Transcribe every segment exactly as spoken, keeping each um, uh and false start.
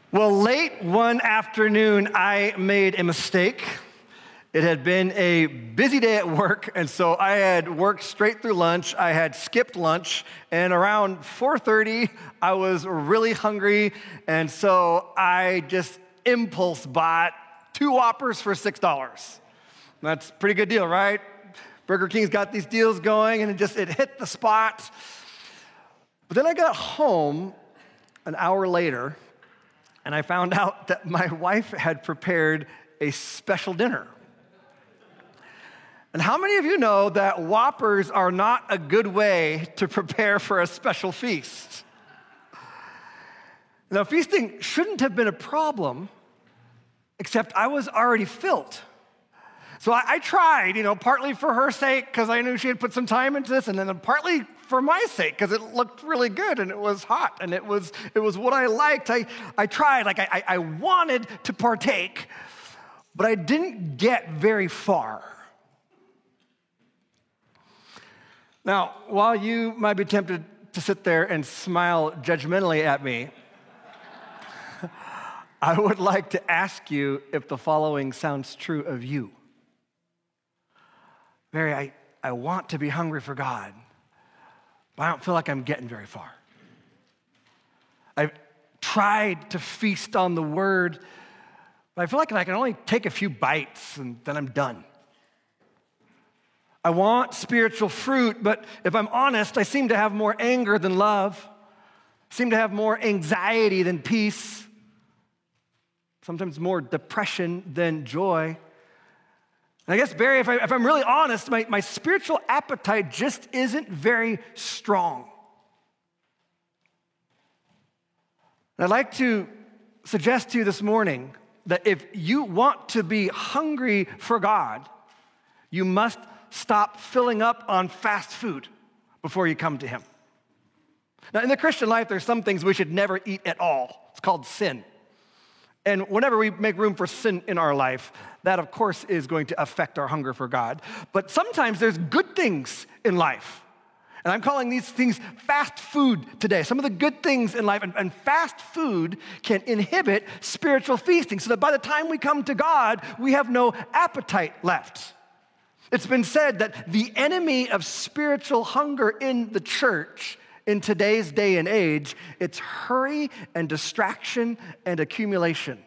Well, late one afternoon, I made a mistake. It had been a busy day at work, and so I had worked straight through lunch. I had skipped lunch, and around four thirty, I was really hungry, and so I just impulse bought two Whoppers for six dollars. That's a pretty good deal, right? Burger King's got these deals going, and it just, it hit the spot. But then I got home an hour later, and I found out that my wife had prepared a special dinner. And how many of you know that Whoppers are not a good way to prepare for a special feast? Now, feasting shouldn't have been a problem, except I was already filled. So I, I tried, you know, partly for her sake, because I knew she had put some time into this, and then partly for my sake, because it looked really good, and it was hot, and it was it was what I liked. I, I tried, like I, I wanted to partake, but I didn't get very far. Now, while you might be tempted to sit there and smile judgmentally at me, I would like to ask you if the following sounds true of you. Mary, I, I want to be hungry for God, but I don't feel like I'm getting very far. I've tried to feast on the Word, but I feel like I can only take a few bites and then I'm done. I want spiritual fruit, but if I'm honest, I seem to have more anger than love, I seem to have more anxiety than peace, sometimes more depression than joy. And I guess, Barry, if, I, if I'm really honest, my, my spiritual appetite just isn't very strong. And I'd like to suggest to you this morning that if you want to be hungry for God, you must stop filling up on fast food before you come to Him. Now, in the Christian life, there's some things we should never eat at all. It's called sin. And whenever we make room for sin in our life, that, of course, is going to affect our hunger for God. But sometimes there's good things in life. And I'm calling these things fast food today. Some of the good things in life. And, and fast food can inhibit spiritual feasting so that by the time we come to God, we have no appetite left. It's been said that the enemy of spiritual hunger in the church in today's day and age, it's hurry and distraction and accumulation.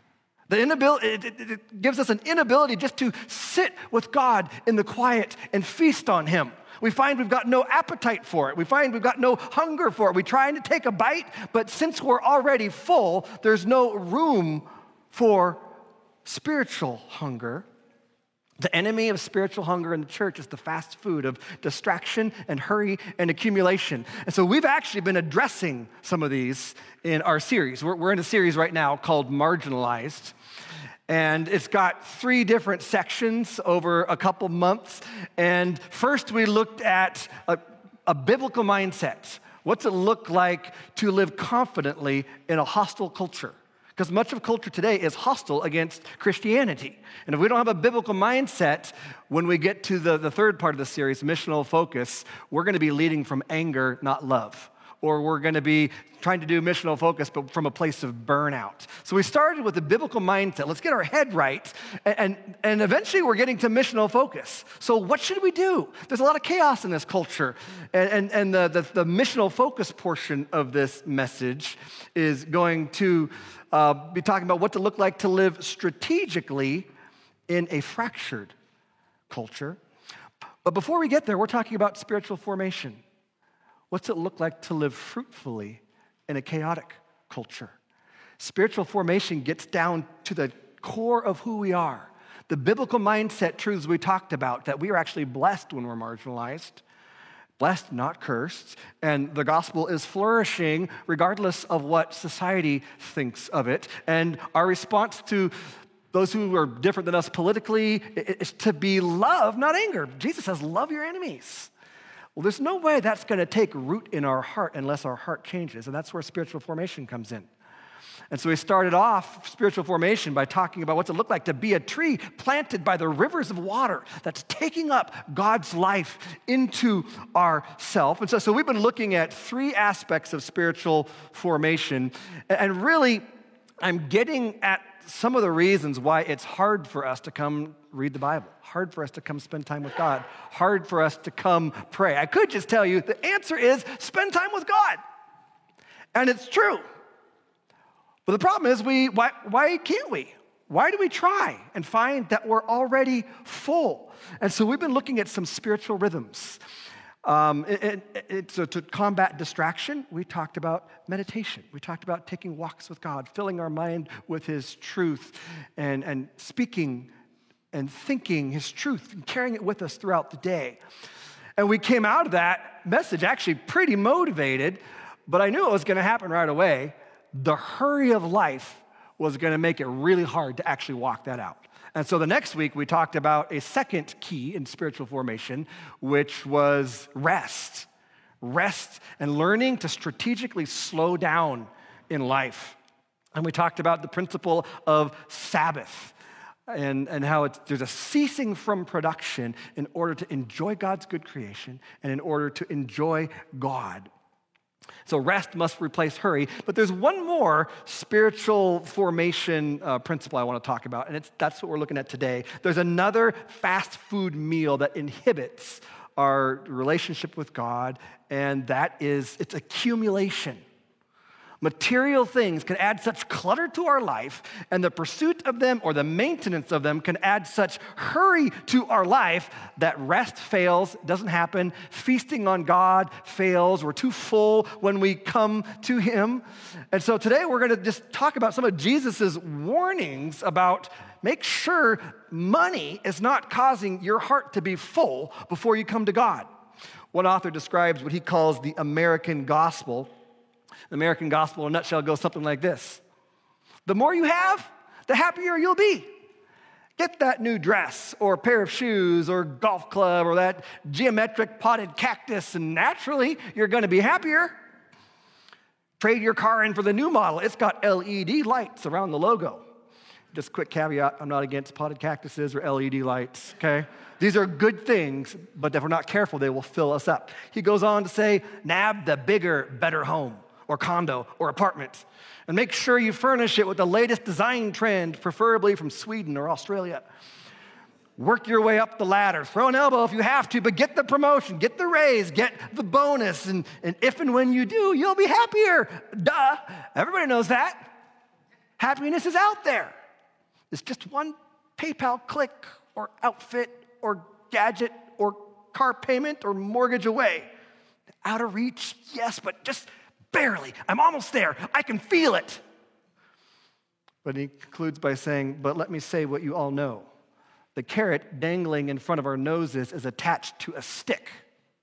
The inability, it, it, it gives us an inability just to sit with God in the quiet and feast on Him. We find we've got no appetite for it. We find we've got no hunger for it. We're trying to take a bite, but since we're already full, there's no room for spiritual hunger. The enemy of spiritual hunger in the church is the fast food of distraction and hurry and accumulation. And so we've actually been addressing some of these in our series. We're, we're in a series right now called Marginalized. And it's got three different sections over a couple months. And first we looked at a, a biblical mindset. What's it look like to live confidently in a hostile culture? Because much of culture today is hostile against Christianity. And if we don't have a biblical mindset, when we get to the, the third part of the series, missional focus, we're going to be leading from anger, not love. Or we're going to be trying to do missional focus, but from a place of burnout. So we started with the biblical mindset. Let's get our head right. And, and, and eventually we're getting to missional focus. So what should we do? There's a lot of chaos in this culture. And, and, and the, the, the missional focus portion of this message is going to Uh, be talking about what to look like to live strategically in a fractured culture. But before we get there, we're talking about spiritual formation. What's it look like to live fruitfully in a chaotic culture? Spiritual formation gets down to the core of who we are. The biblical mindset truths we talked about, that we are actually blessed when we're marginalized, blessed, not cursed, and the gospel is flourishing regardless of what society thinks of it. And our response to those who are different than us politically is to be love, not anger. Jesus says, love your enemies. Well, there's no way that's going to take root in our heart unless our heart changes, and that's where spiritual formation comes in. And so we started off spiritual formation by talking about what's it look like to be a tree planted by the rivers of water that's taking up God's life into ourself. And so, so we've been looking at three aspects of spiritual formation. And really, I'm getting at some of the reasons why it's hard for us to come read the Bible, hard for us to come spend time with God, hard for us to come pray. I could just tell you the answer is spend time with God. And it's true. But the problem is, we why, why can't we? Why do we try and find that we're already full? And so we've been looking at some spiritual rhythms. Um, it, it, it, so to combat distraction, we talked about meditation. We talked about taking walks with God, filling our mind with His truth, and, and speaking and thinking His truth and carrying it with us throughout the day. And we came out of that message actually pretty motivated, but I knew it was going to happen right away. The hurry of life was going to make it really hard to actually walk that out. And so the next week, we talked about a second key in spiritual formation, which was rest. Rest and learning to strategically slow down in life. And we talked about the principle of Sabbath and, and how it's, there's a ceasing from production in order to enjoy God's good creation and in order to enjoy God. So rest must replace hurry, but there's one more spiritual formation uh, principle I want to talk about, and it's, that's what we're looking at today. There's another fast food meal that inhibits our relationship with God, and that is its accumulation. Material things can add such clutter to our life, and the pursuit of them or the maintenance of them can add such hurry to our life that rest fails, doesn't happen. Feasting on God fails. We're too full when we come to Him. And so today we're going to just talk about some of Jesus's warnings about make sure money is not causing your heart to be full before you come to God. One author describes what he calls the American gospel. The American gospel, in a nutshell, goes something like this. The more you have, the happier you'll be. Get that new dress or pair of shoes or golf club or that geometric potted cactus, and naturally, you're going to be happier. Trade your car in for the new model. It's got L E D lights around the logo. Just a quick caveat, I'm not against potted cactuses or L E D lights, okay? These are good things, but if we're not careful, they will fill us up. He goes on to say, nab the bigger, better home, or condo, or apartment. And make sure you furnish it with the latest design trend, preferably from Sweden or Australia. Work your way up the ladder. Throw an elbow if you have to, but get the promotion, get the raise, get the bonus, and, and if and when you do, you'll be happier. Duh. Everybody knows that. Happiness is out there. It's just one PayPal click, or outfit, or gadget, or car payment, or mortgage away. Out of reach, yes, but just barely. I'm almost there. I can feel it. But he concludes by saying, but let me say what you all know. The carrot dangling in front of our noses is attached to a stick.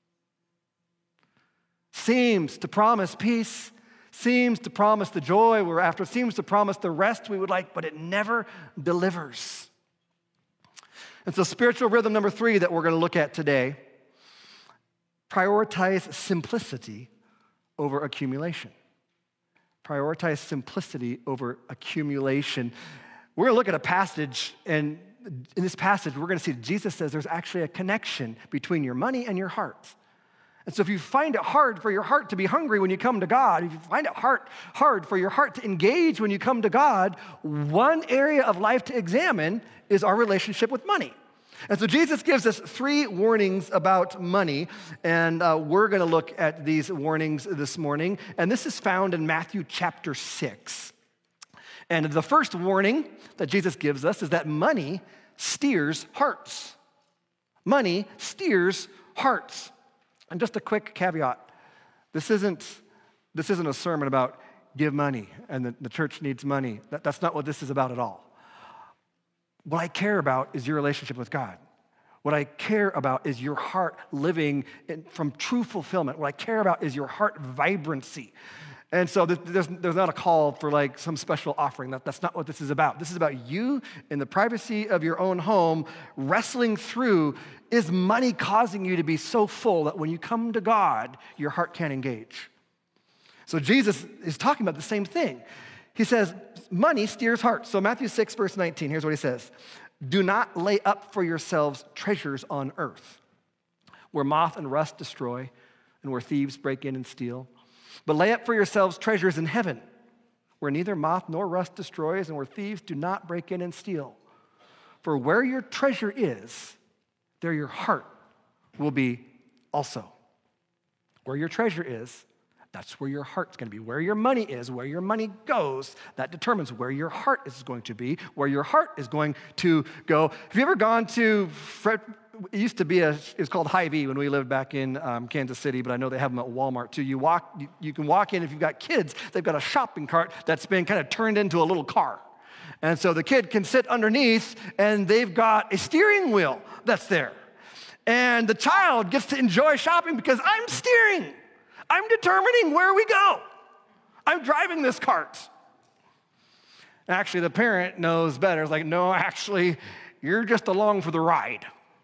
Seems to promise peace, seems to promise the joy we're after, seems to promise the rest we would like, but it never delivers. And so spiritual rhythm number three that we're going to look at today, prioritize simplicity over accumulation. Prioritize simplicity over accumulation. We're going to look at a passage, and in this passage, we're going to see Jesus says there's actually a connection between your money and your heart. And so if you find it hard for your heart to be hungry when you come to God, if you find it hard, hard for your heart to engage when you come to God, one area of life to examine is our relationship with money. And so Jesus gives us three warnings about money, and uh, we're going to look at these warnings this morning. And this is found in Matthew chapter six. And the first warning that Jesus gives us is that money steers hearts. Money steers hearts. And just a quick caveat, this isn't, this isn't a sermon about give money and the, the church needs money. That, that's not what this is about at all. What I care about is your relationship with God. What I care about is your heart living in, from true fulfillment. What I care about is your heart vibrancy. And so there's, there's not a call for like some special offering. That, that's not what this is about. This is about you in the privacy of your own home wrestling through, is money causing you to be so full that when you come to God, your heart can't engage? So Jesus is talking about the same thing. He says, money steers hearts. So Matthew six, verse nineteen, here's what he says. Do not lay up for yourselves treasures on earth, where moth and rust destroy, and where thieves break in and steal. But lay up for yourselves treasures in heaven, where neither moth nor rust destroys and where thieves do not break in and steal. For where your treasure is, there your heart will be also. Where your treasure is, that's where your heart's going to be. Where your money is, where your money goes, that determines where your heart is going to be, where your heart is going to go. Have you ever gone to Fred? It used to be a, it was called Hy-Vee when we lived back in um, Kansas City, but I know they have them at Walmart too. You walk, you, you can walk in, if you've got kids, they've got a shopping cart that's been kind of turned into a little car. And so the kid can sit underneath and they've got a steering wheel that's there. And the child gets to enjoy shopping because I'm steering. I'm determining where we go. I'm driving this cart. Actually, the parent knows better. It's like, no, actually, you're just along for the ride.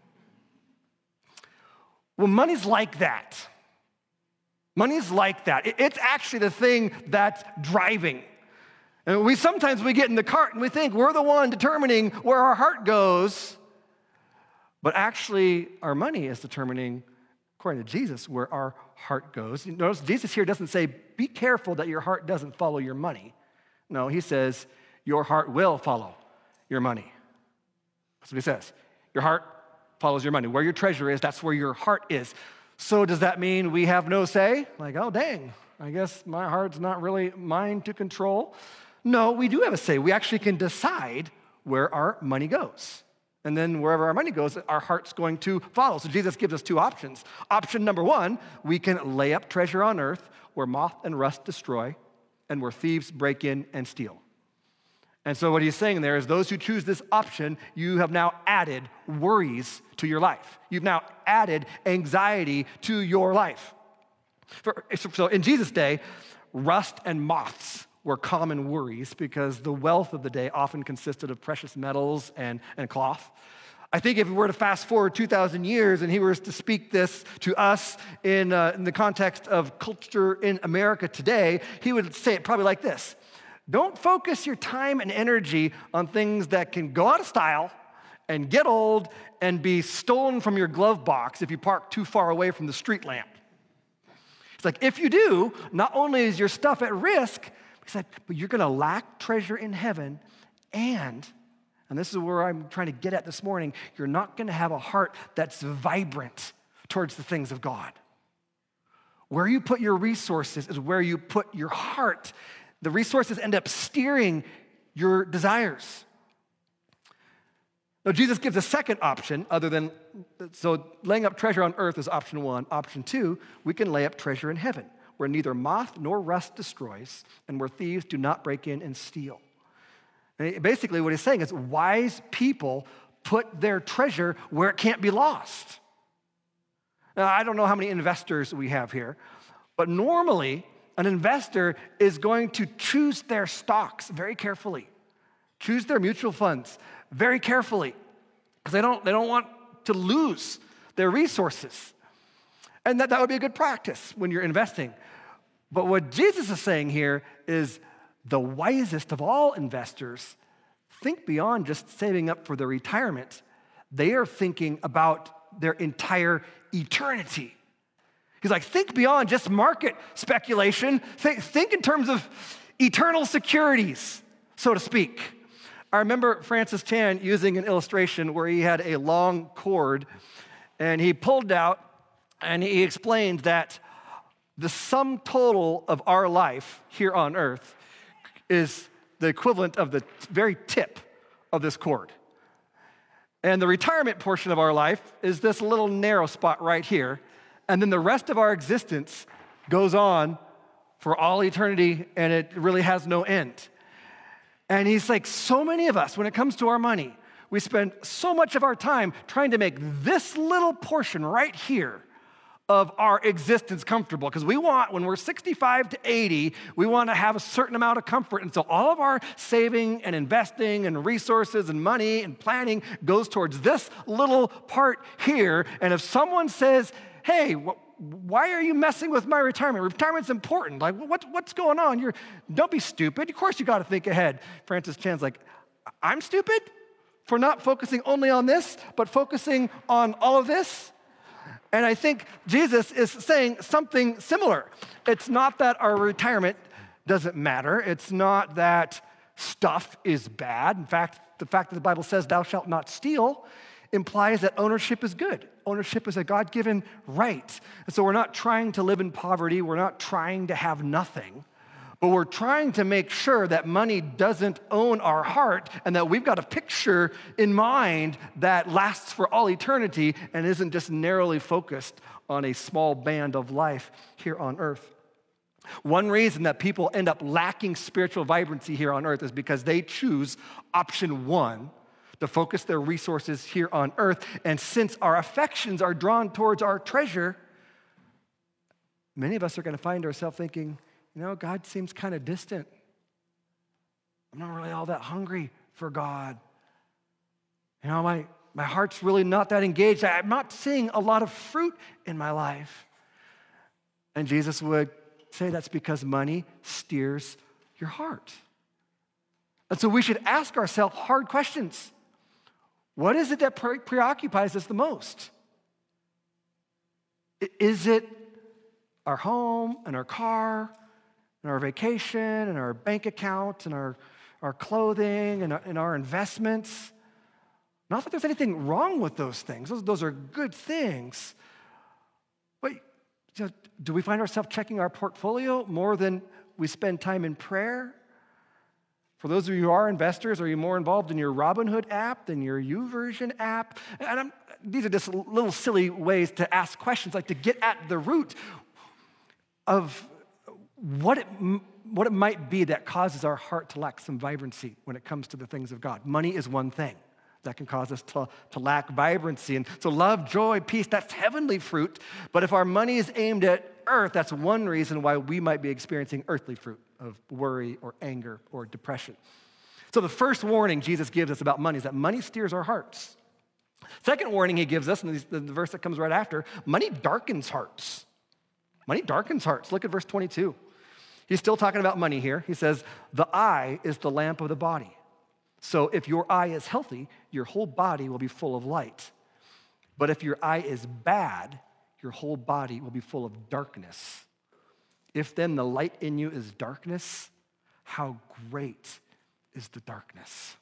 Well, money's like that. Money's like that. It's actually the thing that's driving. And we sometimes we get in the cart and we think we're the one determining where our heart goes. But actually, our money is determining, according to Jesus, where our heart goes. Notice Jesus here doesn't say, be careful that your heart doesn't follow your money. No, he says, your heart will follow your money. That's what he says. Your heart follows your money. Where your treasure is, that's where your heart is. So does that mean we have no say? Like, oh, dang, I guess my heart's not really mine to control. No, we do have a say. We actually can decide where our money goes. And then wherever our money goes, our heart's going to follow. So Jesus gives us two options. Option number one, we can lay up treasure on earth where moth and rust destroy and where thieves break in and steal. And so what he's saying there is those who choose this option, you have now added worries to your life. You've now added anxiety to your life. For, so in Jesus' day, rust and moths were common worries because the wealth of the day often consisted of precious metals and, and cloth. I think if we were to fast forward two thousand years and he was to speak this to us in, uh, in the context of culture in America today, he would say it probably like this. Don't focus your time and energy on things that can go out of style and get old and be stolen from your glove box if you park too far away from the street lamp. It's like, if you do, not only is your stuff at risk, he's like, but you're going to lack treasure in heaven, and, and this is where I'm trying to get at this morning, you're not going to have a heart that's vibrant towards the things of God. Where you put your resources is where you put your heart. The resources end up steering your desires. Now, Jesus gives a second option other than, so laying up treasure on earth is option one. Option two, we can lay up treasure in heaven, where neither moth nor rust destroys, and where thieves do not break in and steal. And basically what he's saying is wise people put their treasure where it can't be lost. Now, I don't know how many investors we have here, but normally an investor is going to choose their stocks very carefully, choose their mutual funds very carefully, because they don't, they don't want to lose their resources. And that, that would be a good practice when you're investing. But what Jesus is saying here is the wisest of all investors think beyond just saving up for their retirement. They are thinking about their entire eternity. He's like, think beyond just market speculation. Think, think in terms of eternal securities, so to speak. I remember Francis Chan using an illustration where he had a long cord and he pulled out and he explained that the sum total of our life here on earth is the equivalent of the very tip of this cord. And the retirement portion of our life is this little narrow spot right here. And then the rest of our existence goes on for all eternity, and it really has no end. And he's like, so many of us, when it comes to our money, we spend so much of our time trying to make this little portion right here of our existence comfortable. Because we want, when we're sixty-five to eighty, we want to have a certain amount of comfort. And so all of our saving and investing and resources and money and planning goes towards this little part here. And if someone says, hey, wh- why are you messing with my retirement? Retirement's important. Like, what, what's going on? You're, don't be stupid. Of course you got to think ahead. Francis Chan's like, I'm stupid for not focusing only on this, but focusing on all of this? And I think Jesus is saying something similar. It's not that our retirement doesn't matter. It's not that stuff is bad. In fact, the fact that the Bible says thou shalt not steal implies that ownership is good. Ownership is a God-given right. And so we're not trying to live in poverty. We're not trying to have nothing. But we're trying to make sure that money doesn't own our heart and that we've got a picture in mind that lasts for all eternity and isn't just narrowly focused on a small band of life here on earth. One reason that people end up lacking spiritual vibrancy here on earth is because they choose option one, to focus their resources here on earth. And since our affections are drawn towards our treasure, many of us are going to find ourselves thinking, you know, God seems kind of distant. I'm not really all that hungry for God. You know, my, my heart's really not that engaged. I'm not seeing a lot of fruit in my life. And Jesus would say that's because money steers your heart. And so we should ask ourselves hard questions. What is it that pre- preoccupies us the most? Is it our home and our car and our vacation and our bank account and our, our clothing and our, and our investments? Not that there's anything wrong with those things. Those, those are good things. But you know, do we find ourselves checking our portfolio more than we spend time in prayer? For those of you who are investors, are you more involved in your Robinhood app than your YouVersion app? And I'm, these are just little silly ways to ask questions, like to get at the root of what it, what it might be that causes our heart to lack some vibrancy when it comes to the things of God. Money is one thing that can cause us to, to lack vibrancy. And so love, joy, peace, that's heavenly fruit. But if our money is aimed at earth, that's one reason why we might be experiencing earthly fruit of worry or anger or depression. So the first warning Jesus gives us about money is that money steers our hearts. Second warning he gives us, and the verse that comes right after, money darkens hearts. Money darkens hearts. Look at verse twenty-two. He's still talking about money here. He says, the eye is the lamp of the body. So if your eye is healthy, your whole body will be full of light. But if your eye is bad, your whole body will be full of darkness. If then the light in you is darkness, how great is the darkness?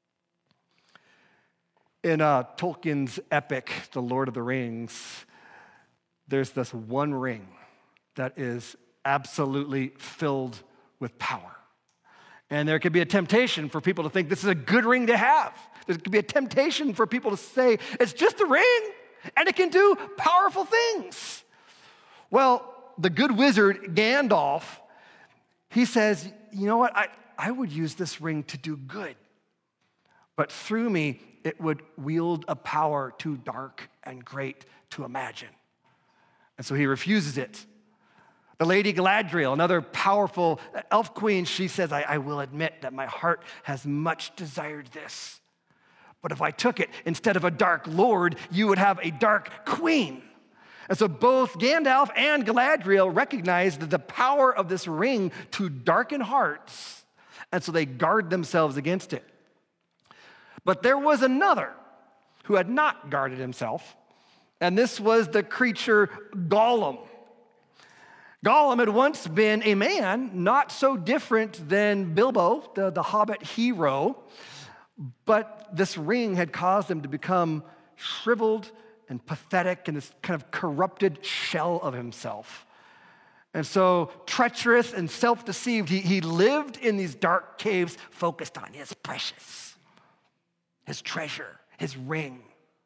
In uh, Tolkien's epic, The Lord of the Rings, there's this one ring that is absolutely filled with power. And there could be a temptation for people to think this is a good ring to have. There could be a temptation for people to say, it's just a ring, and it can do powerful things. Well, the good wizard, Gandalf, he says, you know what, I, I would use this ring to do good. But through me, it would wield a power too dark and great to imagine. And so he refuses it. The Lady Galadriel, another powerful elf queen, she says, I, I will admit that my heart has much desired this. But if I took it, instead of a dark lord, you would have a dark queen. And so both Gandalf and Galadriel recognized the power of this ring to darken hearts, and so they guard themselves against it. But there was another who had not guarded himself, and this was the creature Gollum. Gollum had once been a man, not so different than Bilbo, the, the Hobbit hero, but this ring had caused him to become shriveled and pathetic and this kind of corrupted shell of himself. And so treacherous and self-deceived, he, he lived in these dark caves focused on his precious, his treasure, his ring.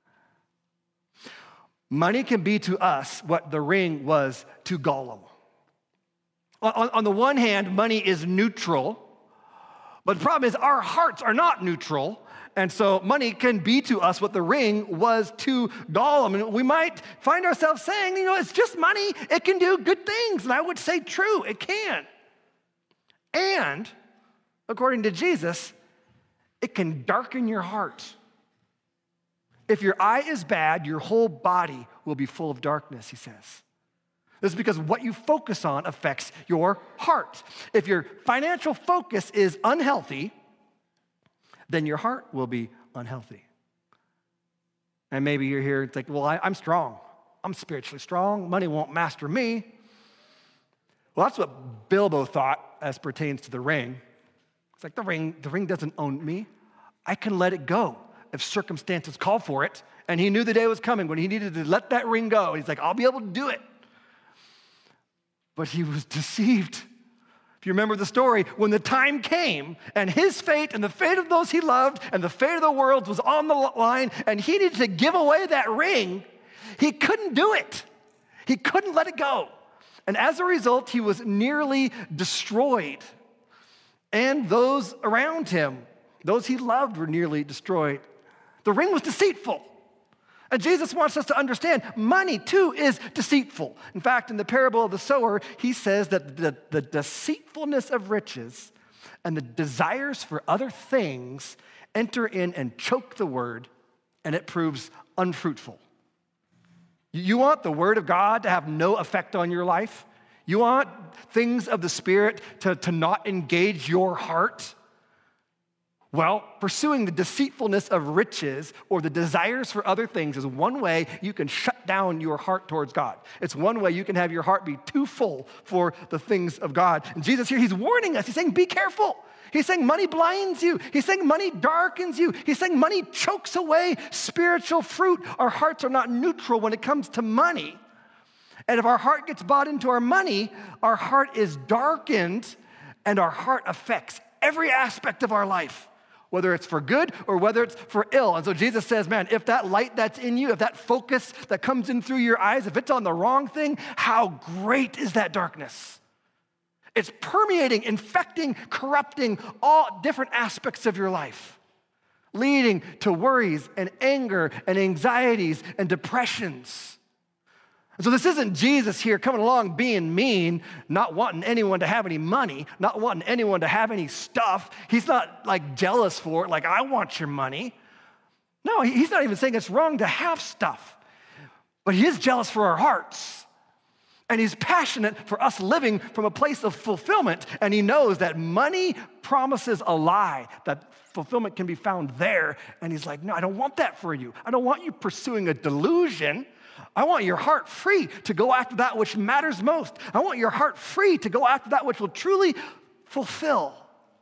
Money can be to us what the ring was to Gollum. On, on the one hand, money is neutral, but the problem is our hearts are not neutral. And so money can be to us what the ring was to Gollum. And we might find ourselves saying, you know, it's just money. It can do good things. And I would say true, it can. And according to Jesus, it can darken your heart. If your eye is bad, your whole body will be full of darkness, he says. This is because what you focus on affects your heart. If your financial focus is unhealthy, then your heart will be unhealthy. And maybe you're here and think, well, I, I'm strong. I'm spiritually strong. Money won't master me. Well, that's what Bilbo thought as pertains to the ring. It's like the ring, the ring doesn't own me. I can let it go if circumstances call for it. And he knew the day was coming when he needed to let that ring go. He's like, I'll be able to do it. But he was deceived. If you remember the story, when the time came and his fate and the fate of those he loved and the fate of the world was on the line and he needed to give away that ring, he couldn't do it. He couldn't let it go. And as a result, he was nearly destroyed. And those around him, those he loved, were nearly destroyed. The ring was deceitful. And Jesus wants us to understand money, too, is deceitful. In fact, in the parable of the sower, he says that the, the deceitfulness of riches and the desires for other things enter in and choke the word, and it proves unfruitful. You want the word of God to have no effect on your life? You want things of the Spirit to, to not engage your heart? Well, pursuing the deceitfulness of riches or the desires for other things is one way you can shut down your heart towards God. It's one way you can have your heart be too full for the things of God. And Jesus here, he's warning us. He's saying, be careful. He's saying money blinds you. He's saying money darkens you. He's saying money chokes away spiritual fruit. Our hearts are not neutral when it comes to money. And if our heart gets bought into our money, our heart is darkened and our heart affects every aspect of our life, whether it's for good or whether it's for ill. And so Jesus says, man, if that light that's in you, if that focus that comes in through your eyes, if it's on the wrong thing, how great is that darkness? It's permeating, infecting, corrupting all different aspects of your life, leading to worries and anger and anxieties and depressions. And so this isn't Jesus here coming along being mean, not wanting anyone to have any money, not wanting anyone to have any stuff. He's not like jealous for it, like I want your money. No, he's not even saying it's wrong to have stuff, but he is jealous for our hearts. And he's passionate for us living from a place of fulfillment. And he knows that money promises a lie, that fulfillment can be found there. And he's like, no, I don't want that for you. I don't want you pursuing a delusion. I want your heart free to go after that which matters most. I want your heart free to go after that which will truly fulfill.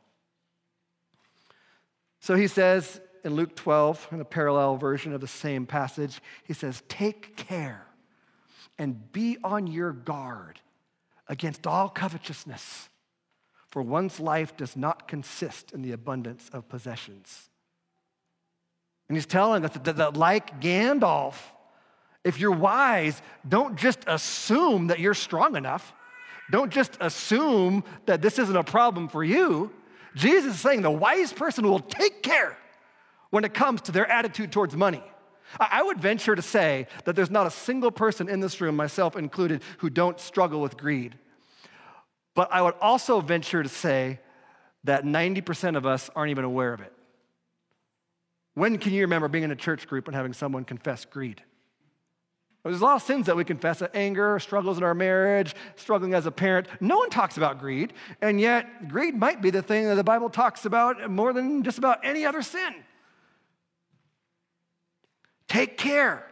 So he says in Luke twelve, in a parallel version of the same passage, he says, take care and be on your guard against all covetousness, for one's life does not consist in the abundance of possessions. And he's telling us that, that like Gandalf, if you're wise, don't just assume that you're strong enough. Don't just assume that this isn't a problem for you. Jesus is saying the wise person will take care when it comes to their attitude towards money. I would venture to say that there's not a single person in this room, myself included, who don't struggle with greed. But I would also venture to say that ninety percent of us aren't even aware of it. When can you remember being in a church group and having someone confess greed? There's a lot of sins that we confess, anger, struggles in our marriage, struggling as a parent. No one talks about greed, and yet greed might be the thing that the Bible talks about more than just about any other sin. Take care.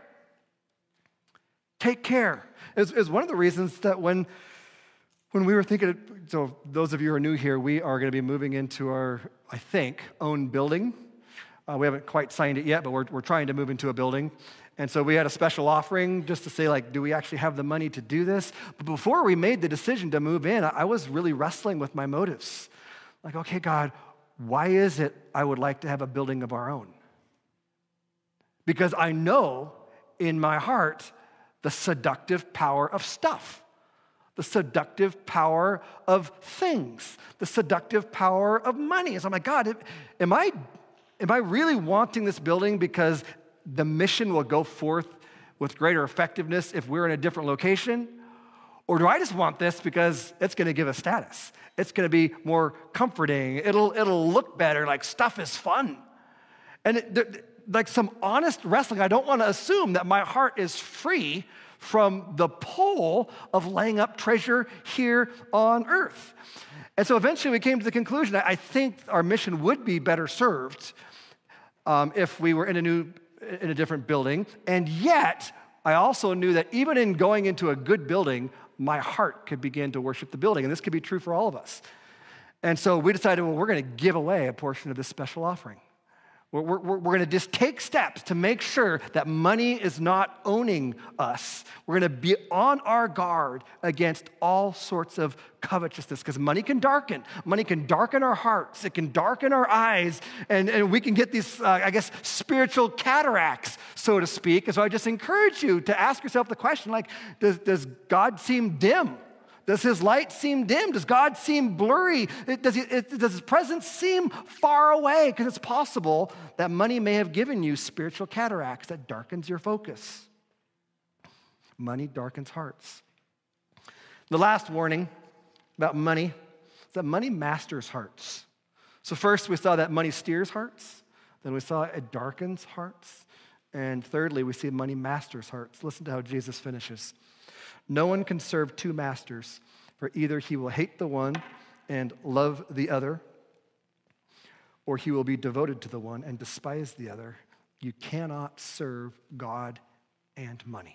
Take care. It's, it's one of the reasons that when, when we were thinking, of, so those of you who are new here, we are going to be moving into our, I think, own building. Uh, we haven't quite signed it yet, but we're, we're trying to move into a building. And so we had a special offering just to say, like, do we actually have the money to do this? But before we made the decision to move in, I, I was really wrestling with my motives. Like, okay, God, why is it I would like to have a building of our own? Because I know in my heart the seductive power of stuff, the seductive power of things, the seductive power of money. So I'm like, God, am I, am I really wanting this building because the mission will go forth with greater effectiveness if we're in a different location? Or do I just want this because it's going to give us status? It's going to be more comforting. It'll, it'll look better, like stuff is fun. And it, like some honest wrestling, I don't want to assume that my heart is free from the pull of laying up treasure here on earth. And so eventually we came to the conclusion that I think our mission would be better served um, if we were in a new, in a different building. And yet, I also knew that even in going into a good building, my heart could begin to worship the building. And this could be true for all of us. And so we decided, well, we're going to give away a portion of this special offering. We're, we're, we're going to just take steps to make sure that money is not owning us. We're going to be on our guard against all sorts of covetousness, because money can darken. Money can darken our hearts. It can darken our eyes, and, and we can get these, uh, I guess, spiritual cataracts, so to speak. And so I just encourage you to ask yourself the question, like, does, does God seem dim? Does his light seem dim? Does God seem blurry? Does, he, does his presence seem far away? Because it's possible that money may have given you spiritual cataracts that darkens your focus. Money darkens hearts. The last warning about money is that money masters hearts. So first we saw that money steers hearts. Then we saw it darkens hearts. And thirdly, we see money masters hearts. Listen to how Jesus finishes. No one can serve two masters, for either he will hate the one and love the other, or he will be devoted to the one and despise the other. You cannot serve God and money.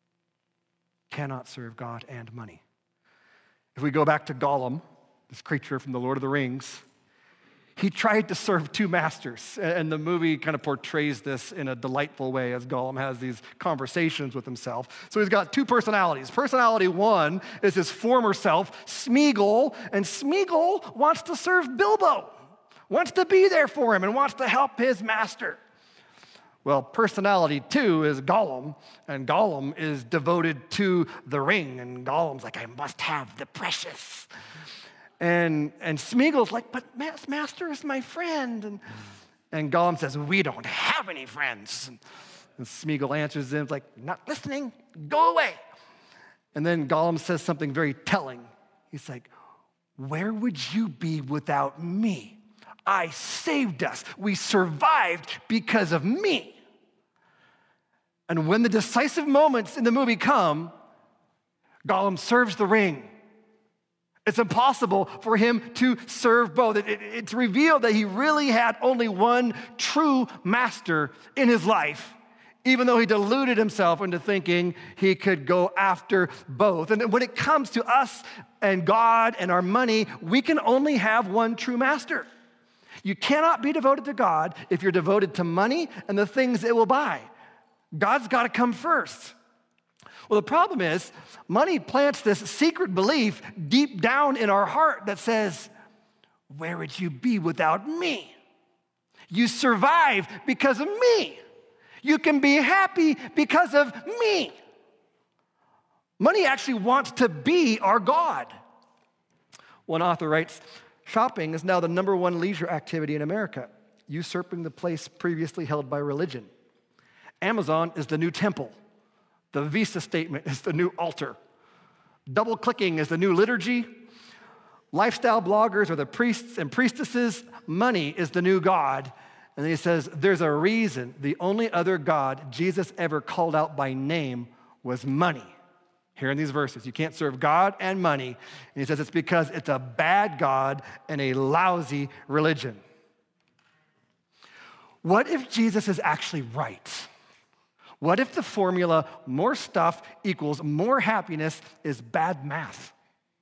Cannot serve God and money. If we go back to Gollum, this creature from the Lord of the Rings, he tried to serve two masters, and the movie kind of portrays this in a delightful way as Gollum has these conversations with himself. So he's got two personalities. Personality one is his former self, Smeagol, and Smeagol wants to serve Bilbo, wants to be there for him, and wants to help his master. Well, personality two is Gollum, and Gollum is devoted to the ring, and Gollum's like, I must have the precious. And, and Smeagol's like, but Master is my friend. And, and Gollum says, we don't have any friends. And, and Smeagol answers him, like, not listening, go away. And then Gollum says something very telling. He's like, where would you be without me? I saved us. We survived because of me. And when the decisive moments in the movie come, Gollum serves the ring. It's impossible for him to serve both. It, it, it's revealed that he really had only one true master in his life, even though he deluded himself into thinking he could go after both. And when it comes to us and God and our money, we can only have one true master. You cannot be devoted to God if you're devoted to money and the things it will buy. God's got to come first. Well, the problem is, money plants this secret belief deep down in our heart that says, where would you be without me? You survive because of me. You can be happy because of me. Money actually wants to be our God. One author writes, shopping is now the number one leisure activity in America, usurping the place previously held by religion. Amazon is the new temple. The Visa statement is the new altar. Double clicking is the new liturgy. Lifestyle bloggers are the priests and priestesses. Money is the new God. And then he says, there's a reason the only other God Jesus ever called out by name was money. Here in these verses, you can't serve God and money. And he says it's because it's a bad God and a lousy religion. What if Jesus is actually right? What if the formula more stuff equals more happiness is bad math?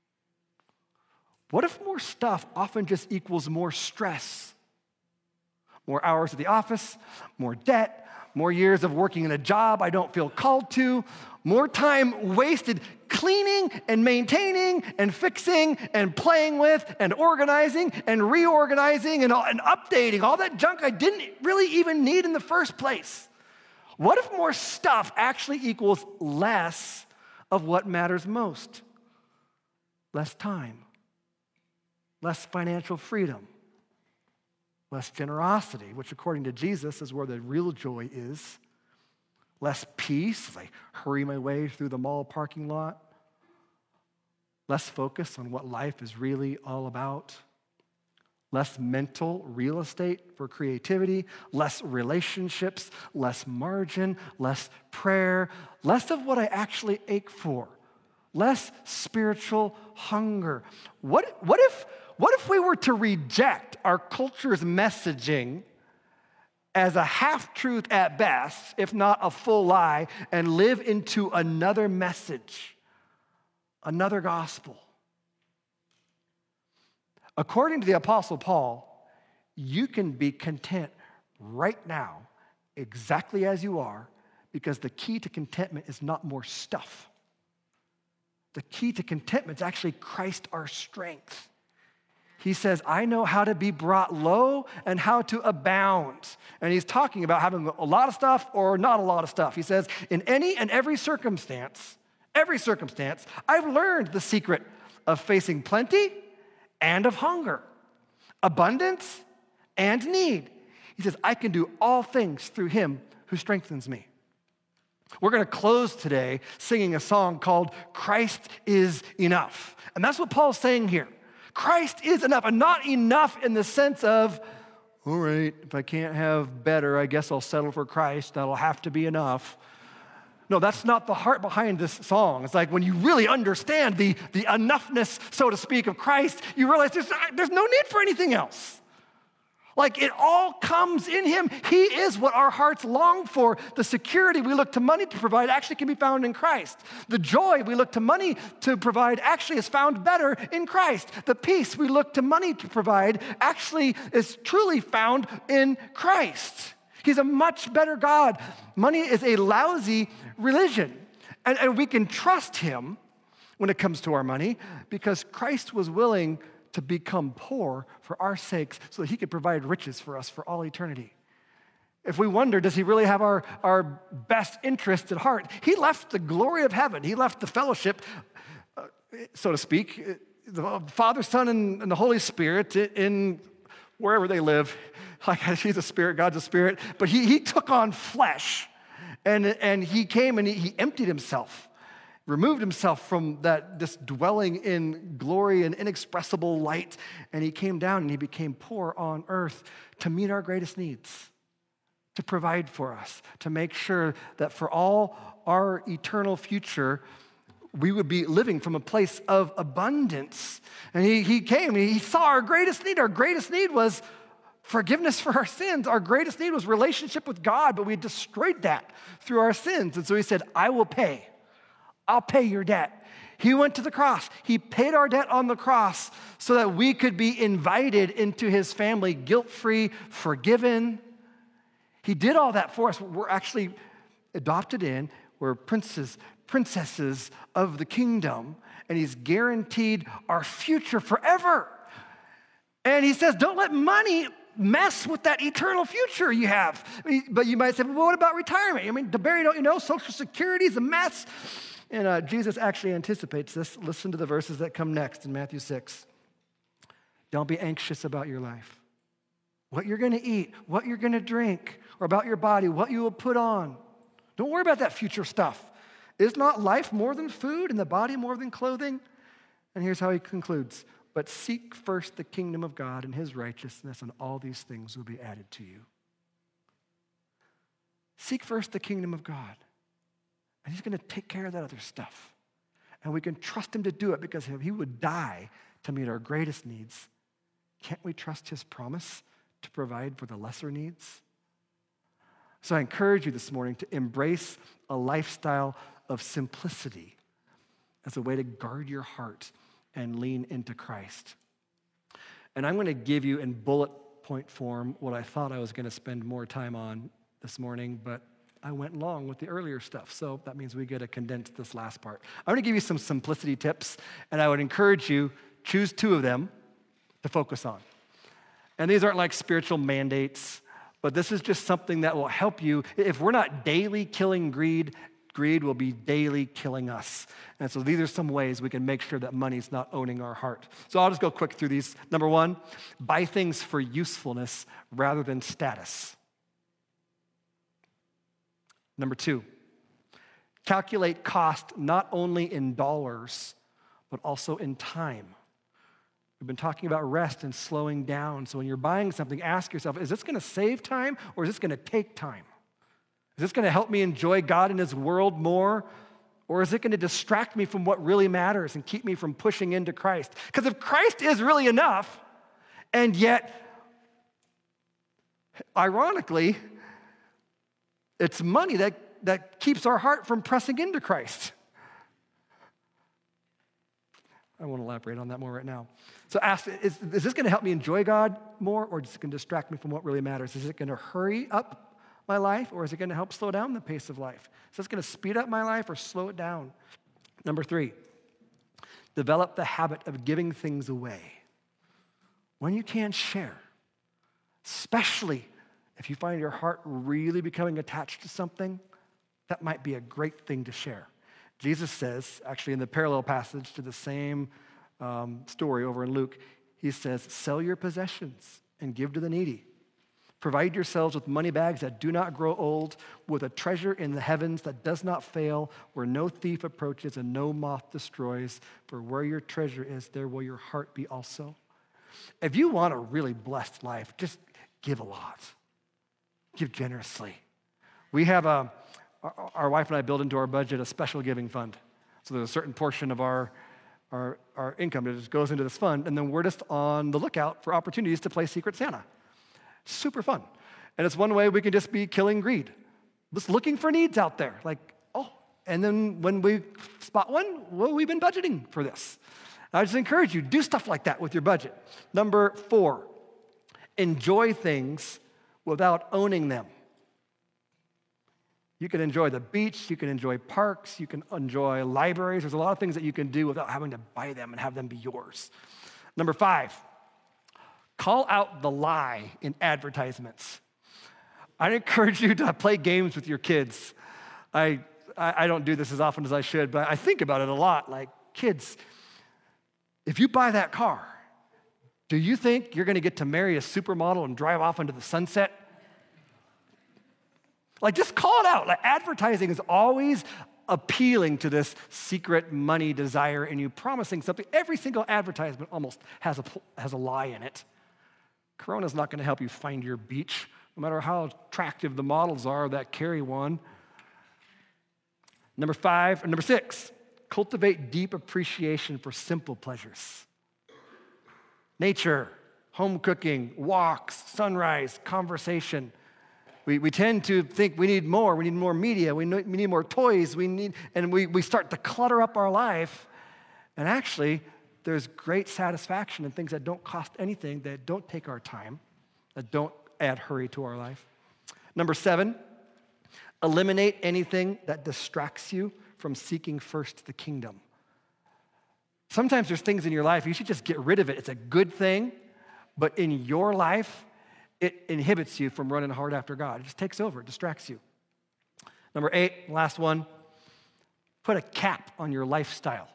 What if more stuff often just equals more stress? More hours at the office, more debt, more years of working in a job I don't feel called to, more time wasted cleaning and maintaining and fixing and playing with and organizing and reorganizing and, and updating all that junk I didn't really even need in the first place. What if more stuff actually equals less of what matters most? Less time, less financial freedom, less generosity, which according to Jesus is where the real joy is, less peace as I hurry my way through the mall parking lot, less focus on what life is really all about, less mental real estate for creativity, less relationships, less margin, less prayer, less of what I actually ache for, less spiritual hunger. What, what if, what if we were to reject our culture's messaging as a half-truth at best, if not a full lie, and live into another message, another gospel? According to the Apostle Paul, you can be content right now, exactly as you are, because the key to contentment is not more stuff. The key to contentment is actually Christ, our strength. He says, I know how to be brought low and how to abound. And he's talking about having a lot of stuff or not a lot of stuff. He says, in any and every circumstance, every circumstance, I've learned the secret of facing plenty and of hunger, abundance and need. He says, I can do all things through him who strengthens me. We're going to close today singing a song called Christ is Enough. And that's what Paul's saying here. Christ is enough, and not enough in the sense of, all right, if I can't have better, I guess I'll settle for Christ. That'll have to be enough. No, that's not the heart behind this song. It's like when you really understand the, the enoughness, so to speak, of Christ, you realize there's, there's no need for anything else. Like it all comes in him. He is what our hearts long for. The security we look to money to provide actually can be found in Christ. The joy we look to money to provide actually is found better in Christ. The peace we look to money to provide actually is truly found in Christ. He's a much better God. Money is a lousy religion. And, and we can trust him when it comes to our money because Christ was willing to become poor for our sakes so that he could provide riches for us for all eternity. If we wonder, does he really have our, our best interests at heart? He left the glory of heaven. He left the fellowship, uh, so to speak, the Father, Son, and, and the Holy Spirit in wherever they live. Like he's a spirit, God's a spirit. But he, he took on flesh, and, and he came and he, he emptied himself. Removed himself from that this dwelling in glory and inexpressible light, and he came down and he became poor on earth to meet our greatest needs, to provide for us, to make sure that for all our eternal future, we would be living from a place of abundance. And he, he came, he saw our greatest need. Our greatest need was forgiveness for our sins. Our greatest need was relationship with God, but we destroyed that through our sins. And so he said, I will pay. I'll pay your debt. He went to the cross. He paid our debt on the cross so that we could be invited into his family, guilt-free, forgiven. He did all that for us. We're actually adopted in. We're princes, princesses of the kingdom, and he's guaranteed our future forever. And he says, don't let money mess with that eternal future you have. But you might say, well, what about retirement? I mean, Barry, don't you know Social Security is a mess? And uh, Jesus actually anticipates this. Listen to the verses that come next in Matthew six. Don't be anxious about your life, what you're going to eat, what you're going to drink, or about your body, what you will put on. Don't worry about that future stuff. Is not life more than food and the body more than clothing? And here's how he concludes. But seek first the kingdom of God and his righteousness, and all these things will be added to you. Seek first the kingdom of God. And he's going to take care of that other stuff. And we can trust him to do it because if he would die to meet our greatest needs, can't we trust his promise to provide for the lesser needs? So I encourage you this morning to embrace a lifestyle of simplicity as a way to guard your heart and lean into Christ. And I'm going to give you in bullet point form what I thought I was going to spend more time on this morning, but I went long with the earlier stuff, so that means we get to condense this last part. I'm going to give you some simplicity tips, and I would encourage you, choose two of them to focus on. And these aren't like spiritual mandates, but this is just something that will help you. If we're not daily killing greed, greed will be daily killing us. And so these are some ways we can make sure that money's not owning our heart. So I'll just go quick through these. Number one, buy things for usefulness rather than status. Number two, calculate cost not only in dollars, but also in time. We've been talking about rest and slowing down. So when you're buying something, ask yourself, is this going to save time or is this going to take time? Is this going to help me enjoy God and his world more? Or is it going to distract me from what really matters and keep me from pushing into Christ? Because if Christ is really enough, and yet, ironically, it's money that, that keeps our heart from pressing into Christ. I won't elaborate on that more right now. So ask, is, is this going to help me enjoy God more, or is it going to distract me from what really matters? Is it going to hurry up my life, or is it going to help slow down the pace of life? Is this going to speed up my life or slow it down? Number three, develop the habit of giving things away. When you can, share, especially if you find your heart really becoming attached to something, that might be a great thing to share. Jesus says, actually in the parallel passage to the same um, story over in Luke, he says, sell your possessions and give to the needy. Provide yourselves with money bags that do not grow old, with a treasure in the heavens that does not fail, where no thief approaches and no moth destroys. For where your treasure is, there will your heart be also. If you want a really blessed life, just give a lot. Give generously. We have a, our wife and I build into our budget a special giving fund. So there's a certain portion of our, our, our income that just goes into this fund, and then we're just on the lookout for opportunities to play Secret Santa. Super fun. And it's one way we can just be killing greed. Just looking for needs out there. Like, oh, and then when we spot one, well, we've been budgeting for this. I just encourage you, do stuff like that with your budget. Number four, enjoy things without owning them. You can enjoy the beach, you can enjoy parks, you can enjoy libraries. There's a lot of things that you can do without having to buy them and have them be yours. Number five, call out the lie in advertisements. I'd encourage you to play games with your kids. I, I, I don't do this as often as I should, but I think about it a lot. Like, kids, if you buy that car, do you think you're gonna get to marry a supermodel and drive off into the sunset? Like, just call it out. Like, advertising is always appealing to this secret money desire in you, promising something. Every single advertisement almost has a, has a lie in it. Corona's not gonna help you find your beach, no matter how attractive the models are that carry one. Number five, or number six, cultivate deep appreciation for simple pleasures. Nature, home cooking, walks, sunrise, conversation. We, we tend to think we need more, we need more media, we need, we need more toys, we need, and we, we start to clutter up our life. And actually, there's great satisfaction in things that don't cost anything, that don't take our time, that don't add hurry to our life. Number seven, eliminate anything that distracts you from seeking first the kingdom. Sometimes there's things in your life, you should just get rid of it. It's a good thing, but in your life, it inhibits you from running hard after God. It just takes over, it distracts you. Number eight, last one, put a cap on your lifestyle.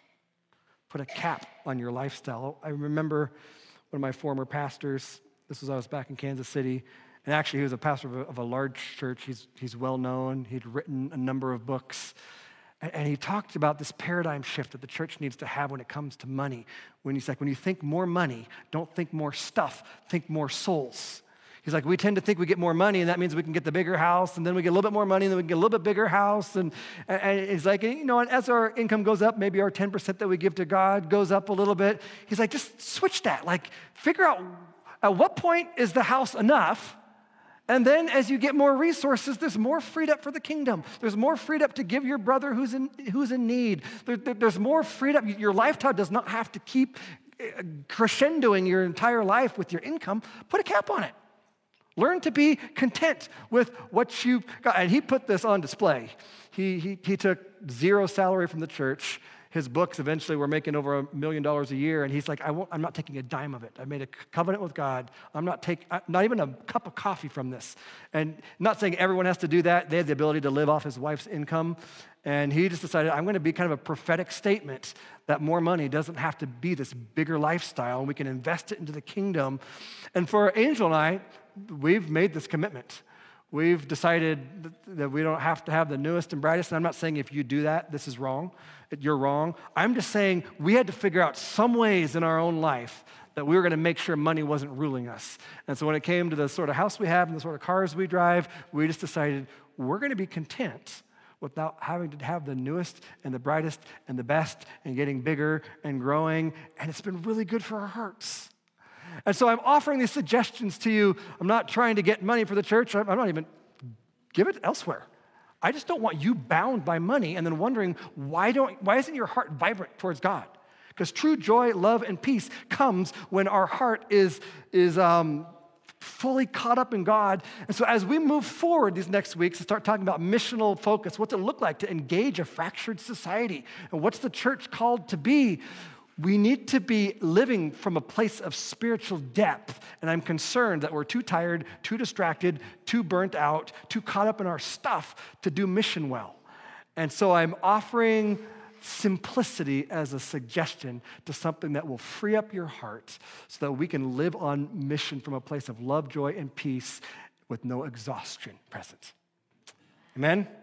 Put a cap on your lifestyle. I remember one of my former pastors, this was I was back in Kansas City, and actually he was a pastor of a, of a large church. He's, he's well known. He'd written a number of books. And, and he talked about this paradigm shift that the church needs to have when it comes to money. When he's like, when you think more money, don't think more stuff, think more souls. He's like, we tend to think we get more money, and that means we can get the bigger house, and then we get a little bit more money, and then we can get a little bit bigger house. And, and he's like, you know, and as our income goes up, maybe our ten percent that we give to God goes up a little bit. He's like, just switch that. Like, figure out at what point is the house enough, and then as you get more resources, there's more freed up for the kingdom. There's more freed up to give your brother who's in, who's in need. There, there, there's more freed up. Your lifetime does not have to keep crescendoing your entire life with your income. Put a cap on it. Learn to be content with what you've got. And he put this on display. He, he, he took zero salary from the church. His books eventually were making over a million dollars a year. And he's like, I won't, I'm not taking a dime of it. I made a covenant with God. I'm not taking, not even a cup of coffee from this. And not saying everyone has to do that. They had the ability to live off his wife's income. And he just decided, I'm going to be kind of a prophetic statement that more money doesn't have to be this bigger lifestyle, and we can invest it into the kingdom. And for Angel and I, we've made this commitment. We've decided that we don't have to have the newest and brightest, and I'm not saying if you do that, this is wrong, that you're wrong. I'm just saying we had to figure out some ways in our own life that we were going to make sure money wasn't ruling us. And so when it came to the sort of house we have and the sort of cars we drive, we just decided we're going to be content without having to have the newest and the brightest and the best and getting bigger and growing, and it's been really good for our hearts. And so I'm offering these suggestions to you. I'm not trying to get money for the church. I'm not even, give it elsewhere. I just don't want you bound by money and then wondering, why don't, why isn't your heart vibrant towards God? Because true joy, love, and peace comes when our heart is, is um, fully caught up in God. And so as we move forward these next weeks and start talking about missional focus, what's it look like to engage a fractured society? And what's the church called to be? We need to be living from a place of spiritual depth. And I'm concerned that we're too tired, too distracted, too burnt out, too caught up in our stuff to do mission well. And so I'm offering simplicity as a suggestion to something that will free up your heart so that we can live on mission from a place of love, joy, and peace with no exhaustion present. Amen?